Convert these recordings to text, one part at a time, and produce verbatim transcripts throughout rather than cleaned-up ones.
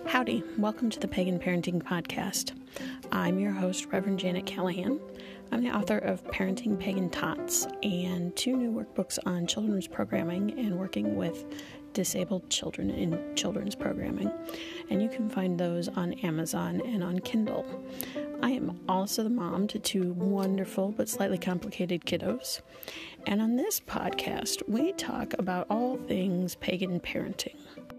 Howdy, welcome to the Pagan Parenting Podcast. I'm your host, Reverend Janet Callahan. I'm the author of Parenting Pagan Tots and two new workbooks on children's programming and working with disabled children in children's programming. And you can find those on Amazon and on Kindle. I am also the mom to two wonderful but slightly complicated kiddos. And on this podcast, we talk about all things pagan parenting.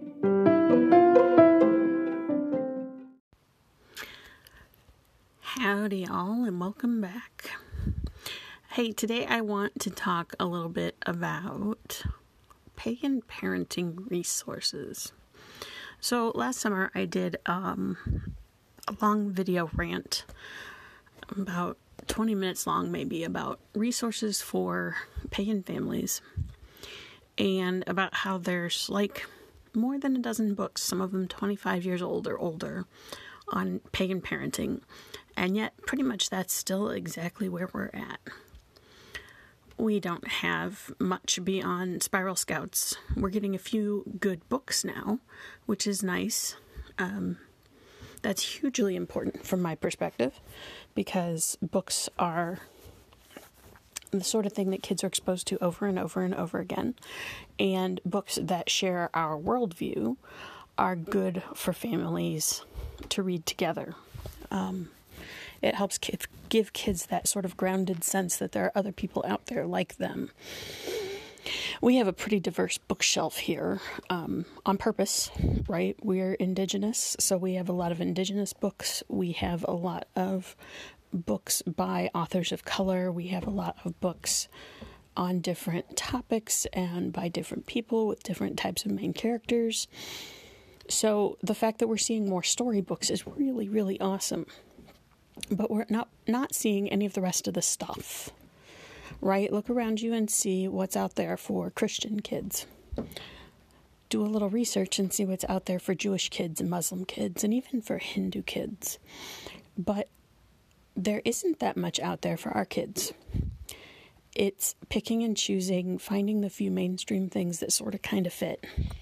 Howdy all, and welcome back. Hey, today I want to talk a little bit about pagan parenting resources. So last summer I did um, a long video rant, about twenty minutes long maybe, about resources for pagan families and about how there's like more than a dozen books, some of them twenty-five years old or older, on pagan parenting. And yet, pretty much that's still exactly where we're at. We don't have much beyond Spiral Scouts. We're getting a few good books now, which is nice. Um, that's hugely important from my perspective, because books are the sort of thing that kids are exposed to over and over and over again. And books that share our worldview are good for families to read together. Um, It helps kids, give kids that sort of grounded sense that there are other people out there like them. We have a pretty diverse bookshelf here, um, on purpose, right? We're indigenous, so we have a lot of indigenous books. We have a lot of books by authors of color. We have a lot of books on different topics and by different people with different types of main characters. So the fact that we're seeing more storybooks is really, really awesome. But we're not, not seeing any of the rest of the stuff, right? Look around you and see what's out there for Christian kids. Do a little research and see what's out there for Jewish kids and Muslim kids and even for Hindu kids. But there isn't that much out there for our kids. It's picking and choosing, finding the few mainstream things that sort of kind of fit.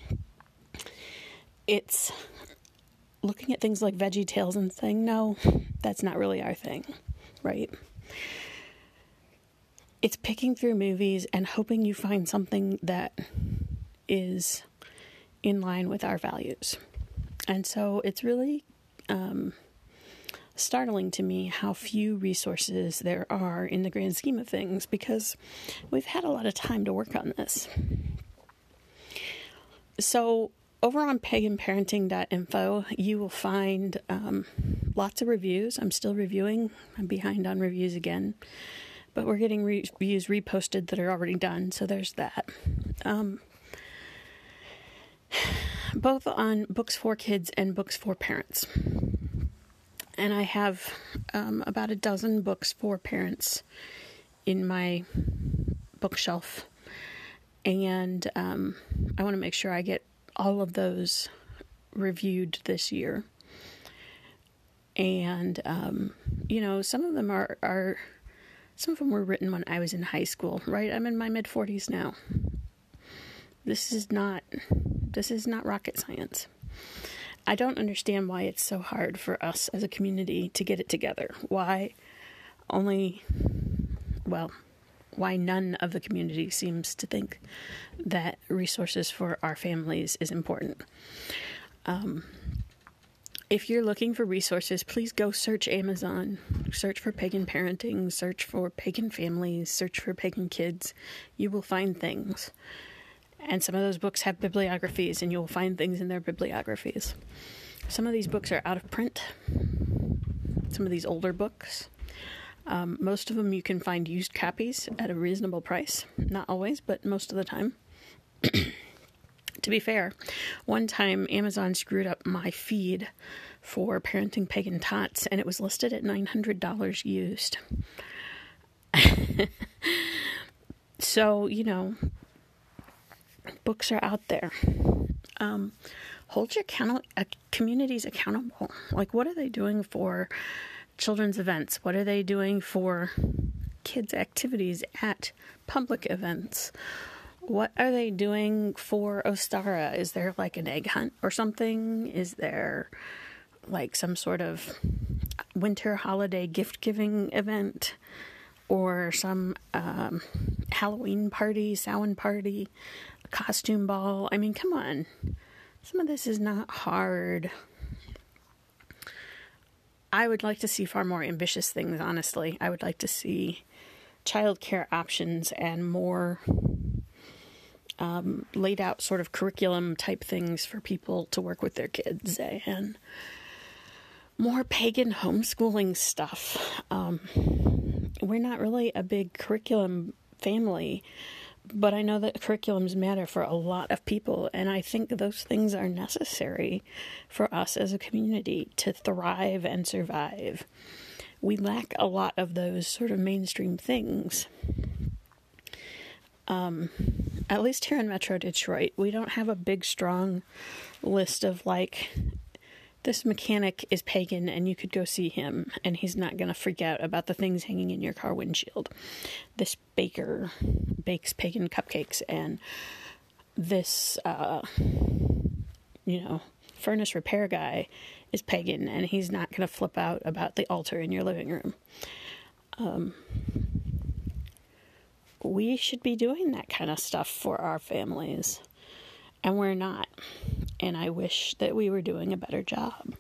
It's looking at things like Veggie Tales and saying, no, that's not really our thing, right? It's picking through movies and hoping you find something that is in line with our values. And so it's really um, startling to me how few resources there are in the grand scheme of things, because we've had a lot of time to work on this. So over on pagan parenting dot info, you will find um, lots of reviews. I'm still reviewing. I'm behind on reviews again. But we're getting re- reviews reposted that are already done, so there's that. Um, both on books for kids and books for parents. And I have um, about a dozen books for parents in my bookshelf. And um, I want to make sure I get all of those reviewed this year. And, um, you know, some of them are, are, some of them were written when I was in high school, right? I'm in my mid forties now. This is not, this is not rocket science. I don't understand why it's so hard for us as a community to get it together. Why only, well, why none of the community seems to think that resources for our families is important. Um, if you're looking for resources, please go search Amazon. Search for pagan parenting, search for pagan families, search for pagan kids. You will find things. And some of those books have bibliographies, and you'll find things in their bibliographies. Some of these books are out of print. Some of these older books. Um, most of them you can find used copies at a reasonable price. Not always, but most of the time. To be fair, one time Amazon screwed up my feed for Parenting Pagan Tots, and it was listed at nine hundred dollars used. So, you know, books are out there. Um, hold your account- uh, communities accountable. Like, what are they doing for children's events? What are they doing for kids' activities at public events? What are they doing for Ostara? Is there like an egg hunt or something? Is there like some sort of winter holiday gift-giving event? Or some um, Halloween party, Samhain party, a costume ball? I mean, come on. Some of this is not hard. I would like to see far more ambitious things, honestly. I would like to see childcare options and more um, laid out sort of curriculum type things for people to work with their kids, and more pagan homeschooling stuff. Um, we're not really a big curriculum family, but I know that curriculums matter for a lot of people, and I think those things are necessary for us as a community to thrive and survive. We lack a lot of those sort of mainstream things. Um, at least here in Metro Detroit, we don't have a big, strong list of like, this mechanic is pagan and you could go see him and he's not going to freak out about the things hanging in your car windshield. This baker bakes pagan cupcakes, and this, uh, you know, furnace repair guy is pagan and he's not going to flip out about the altar in your living room. Um, we should be doing that kind of stuff for our families, and we're not. And I wish that we were doing a better job.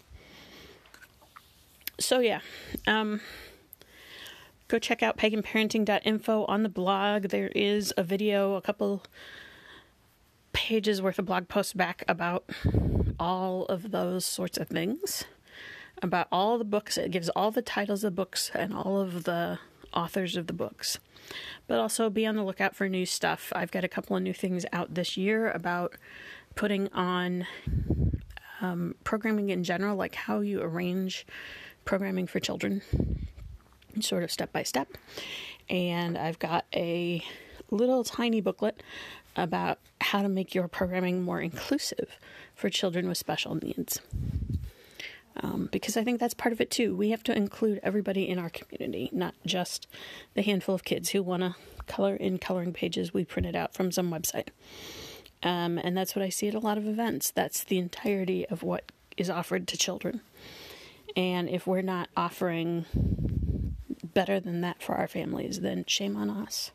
So yeah, um, go check out pagan parenting dot info on the blog. There is a video, a couple pages worth of blog posts back about all of those sorts of things, about all the books. It gives all the titles of books and all of the authors of the books. But also be on the lookout for new stuff. I've got a couple of new things out this year about putting on um, programming in general, like how you arrange programming for children, sort of step by step. And I've got a little tiny booklet about how to make your programming more inclusive for children with special needs. Um, because I think that's part of it too. We have to include everybody in our community, not just the handful of kids who want to color in coloring pages we printed out from some website. Um, and that's what I see at a lot of events. That's the entirety of what is offered to children. And if we're not offering better than that for our families, then shame on us.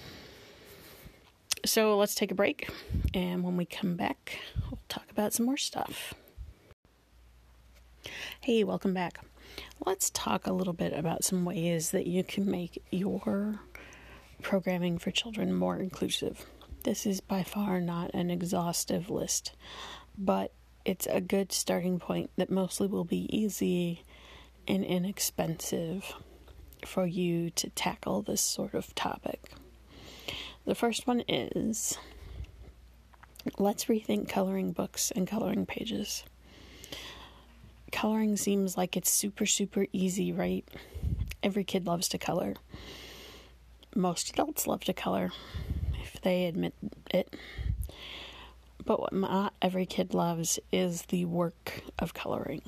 So let's take a break. And when we come back, we'll talk about some more stuff. Hey, welcome back. Let's talk a little bit about some ways that you can make your programming for children more inclusive. This is by far not an exhaustive list, but it's a good starting point that mostly will be easy and inexpensive for you to tackle this sort of topic. The first one is, let's rethink coloring books and coloring pages. Coloring seems like it's super, super easy, right? Every kid loves to color. Most adults love to color, if they admit it. But what not every kid loves is the work of coloring.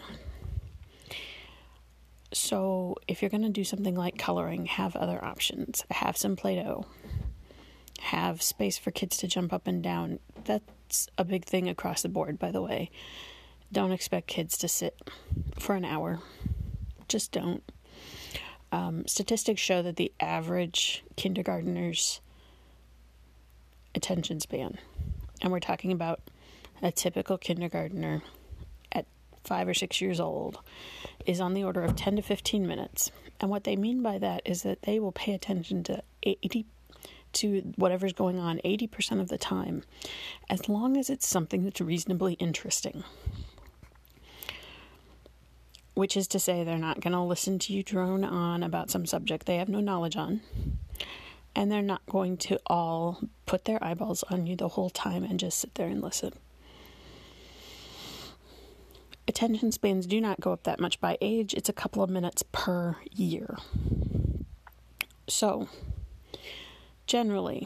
So if you're going to do something like coloring, have other options. Have some Play-Doh. Have space for kids to jump up and down. That's a big thing across the board, by the way. Don't expect kids to sit for an hour. Just don't. Um, statistics show that the average kindergartner's attention span, and we're talking about a typical kindergartner at five or six years old, is on the order of ten to fifteen minutes. And what they mean by that is that they will pay attention to eighty to whatever's going on eighty percent of the time, as long as it's something that's reasonably interesting. Which is to say, they're not going to listen to you drone on about some subject they have no knowledge on. And they're not going to all put their eyeballs on you the whole time and just sit there and listen. Attention spans do not go up that much by age. It's a couple of minutes per year. So, generally,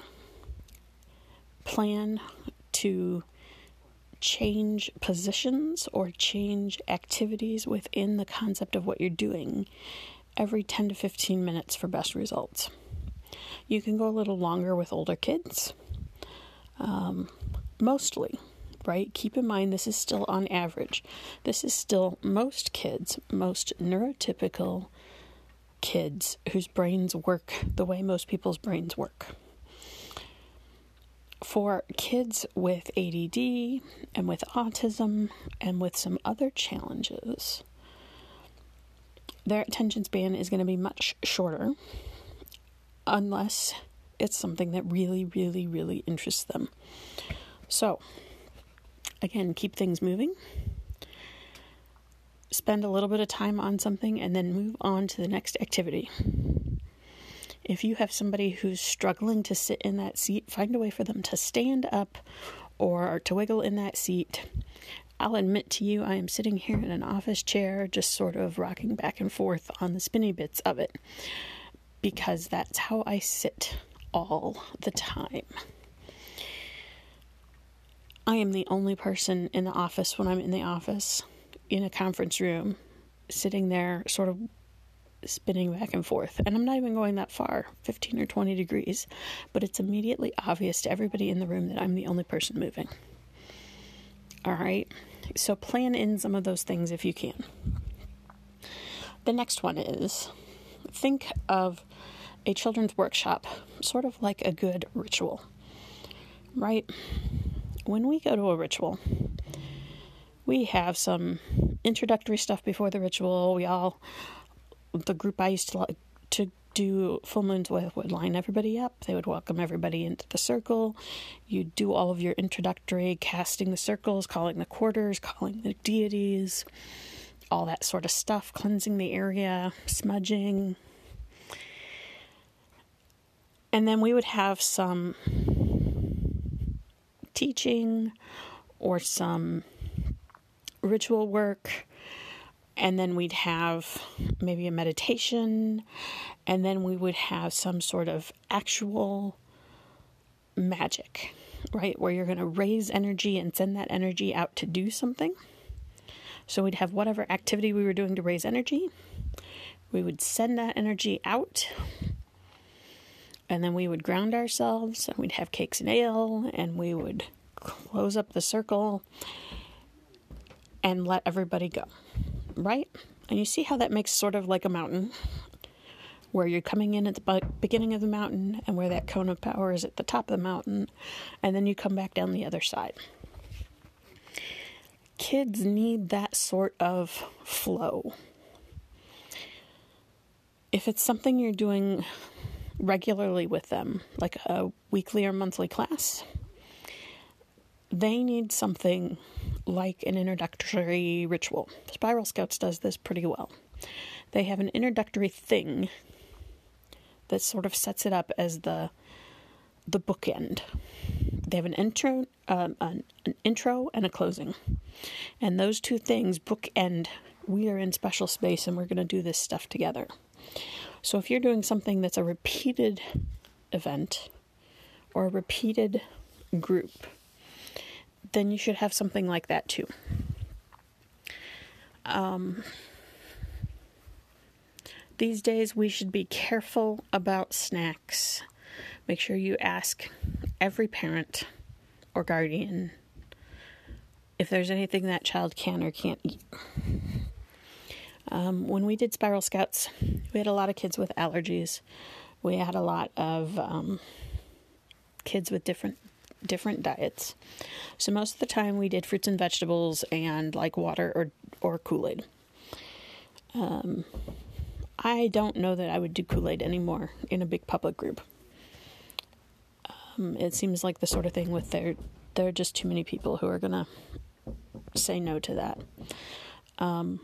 plan to change positions or change activities within the concept of what you're doing every ten to fifteen minutes for best results. You can go a little longer with older kids. Um, mostly, right? Keep in mind, this is still on average. This is still most kids, most neurotypical kids whose brains work the way most people's brains work. For kids with A D D and with autism and with some other challenges, their attention span is going to be much shorter unless it's something that really, really, really interests them. So, again, keep things moving. Spend a little bit of time on something and then move on to the next activity. If you have somebody who's struggling to sit in that seat, find a way for them to stand up or to wiggle in that seat. I'll admit to you, I am sitting here in an office chair, just sort of rocking back and forth on the spinny bits of it, because that's how I sit all the time. I am the only person in the office when I'm in the office, in a conference room, sitting there sort of spinning back and forth. And I'm not even going that far, fifteen or twenty degrees, but it's immediately obvious to everybody in the room that I'm the only person moving. All right, so plan in some of those things if you can. The next one is, think of a children's workshop sort of like a good ritual, right? When we go to a ritual, we have some introductory stuff before the ritual. We all, the group I used to like to do full moons with, would line everybody up. They would welcome everybody into the circle. You do all of your introductory, casting the circles, calling the quarters, calling the deities, all that sort of stuff, cleansing the area, smudging. And then we would have some teaching or some ritual work, and then we'd have maybe a meditation, and then we would have some sort of actual magic, right, where you're going to raise energy and send that energy out to do something. So we'd have whatever activity we were doing to raise energy, we would send that energy out, and then we would ground ourselves, and we'd have cakes and ale, and we would close up the circle and let everybody go, right? And you see how that makes sort of like a mountain, where you're coming in at the beginning of the mountain and where that cone of power is at the top of the mountain, and then you come back down the other side. Kids need that sort of flow. If it's something you're doing regularly with them, like a weekly or monthly class, they need something like an introductory ritual. Spiral Scouts does this pretty well. They have an introductory thing that sort of sets it up as the the bookend. They have an intro, um, an, an intro and a closing, and those two things bookend. We are in special space, and we're going to do this stuff together. So if you're doing something that's a repeated event or a repeated group, then you should have something like that too. Um, these days we should be careful about snacks. Make sure you ask every parent or guardian if there's anything that child can or can't eat. Um, when we did Spiral Scouts, we had a lot of kids with allergies. We had a lot of um, kids with different different diets. So most of the time we did fruits and vegetables and like water or, or Kool-Aid. Um, I don't know that I would do Kool-Aid anymore in a big public group. Um, it seems like the sort of thing with there, there are just too many people who are going to say no to that. Um,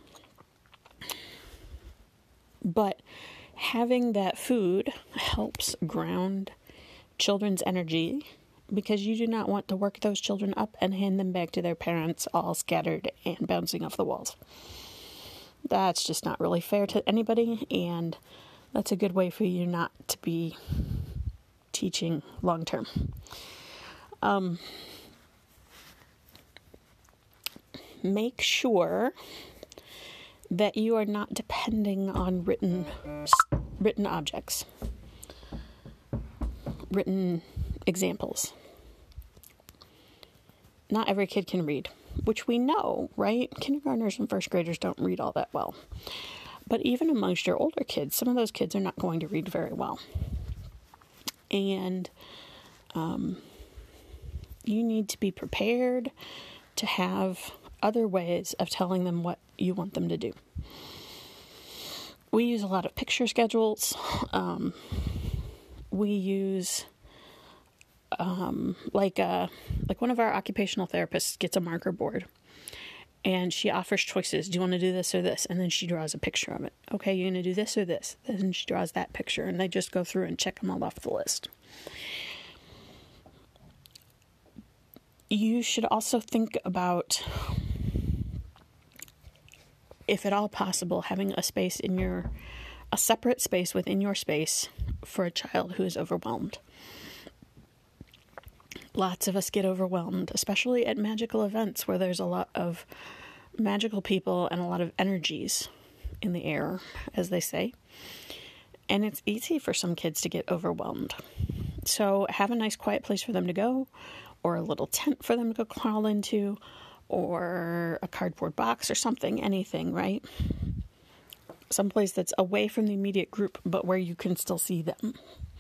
but having that food helps ground children's energy, because you do not want to work those children up and hand them back to their parents all scattered and bouncing off the walls. That's just not really fair to anybody, and that's a good way for you not to be teaching long term. Um, make sure that you are not depending on written written objects, written examples. not every kid can read, which we know, right? Kindergartners and first graders don't read all that well. But even amongst your older kids, some of those kids are not going to read very well. And um, you need to be prepared to have other ways of telling them what you want them to do. We use a lot of picture schedules. Um, we use, um, like, a, like one of our occupational therapists gets a marker board. And she offers choices. Do you want to do this or this? And then she draws a picture of it. Okay, you're going to do this or this. Then she draws that picture. And they just go through and check them all off the list. You should also think about, if at all possible, having a space in your, a separate space within your space for a child who is overwhelmed. Lots of us get overwhelmed, especially at magical events where there's a lot of magical people and a lot of energies in the air, as they say. And it's easy for some kids to get overwhelmed. So have a nice quiet place for them to go, or a little tent for them to go crawl into, or a cardboard box or something, anything, right? Someplace that's away from the immediate group, but where you can still see them.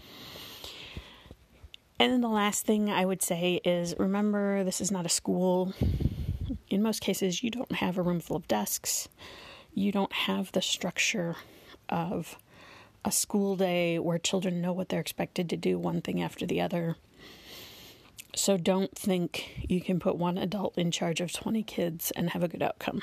And then the last thing I would say is, remember, this is not a school. In most cases, you don't have a room full of desks. You don't have the structure of a school day where children know what they're expected to do, one thing after the other. So don't think you can put one adult in charge of twenty kids and have a good outcome.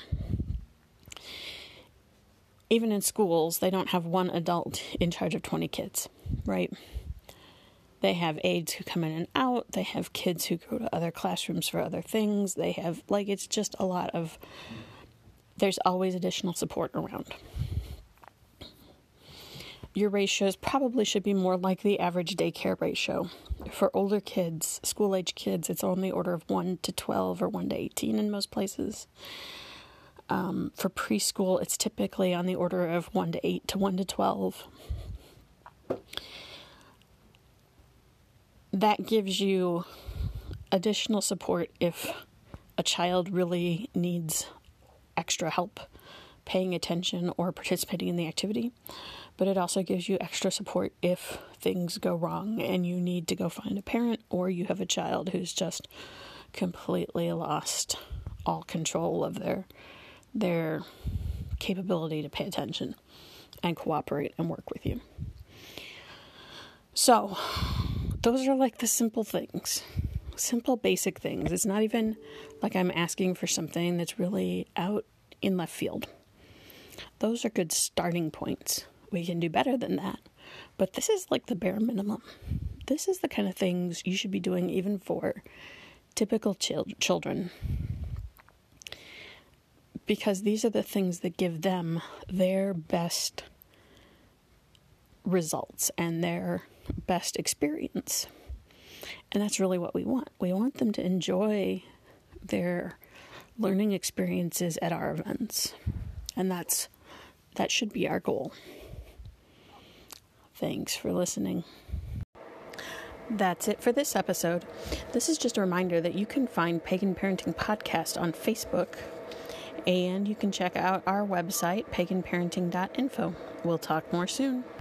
Even in schools, they don't have one adult in charge of twenty kids, right? They have aides who come in and out. They have kids who go to other classrooms for other things. They have, like, it's just a lot of, there's always additional support around. Your ratios probably should be more like the average daycare ratio. For older kids, school-age kids, it's on the order of one to twelve or one to eighteen in most places. Um, for preschool, it's typically on the order of one to eight to one to twelve. That gives you additional support if a child really needs extra help paying attention or participating in the activity. But it also gives you extra support if things go wrong and you need to go find a parent, or you have a child who's just completely lost all control of their their capability to pay attention and cooperate and work with you. So, those are like the simple things, simple basic things. It's not even like I'm asking for something that's really out in left field. Those are good starting points. We can do better than that, but this is like the bare minimum. This is the kind of things you should be doing even for typical chil- children, because these are the things that give them their best results and their best experience. And that's really what we want. We want them to enjoy their learning experiences at our events. And that's that should be our goal. Thanks for listening. That's it for this episode. This is just a reminder that you can find Pagan Parenting Podcast on Facebook, and you can check out our website, pagan parenting dot info. We'll talk more soon.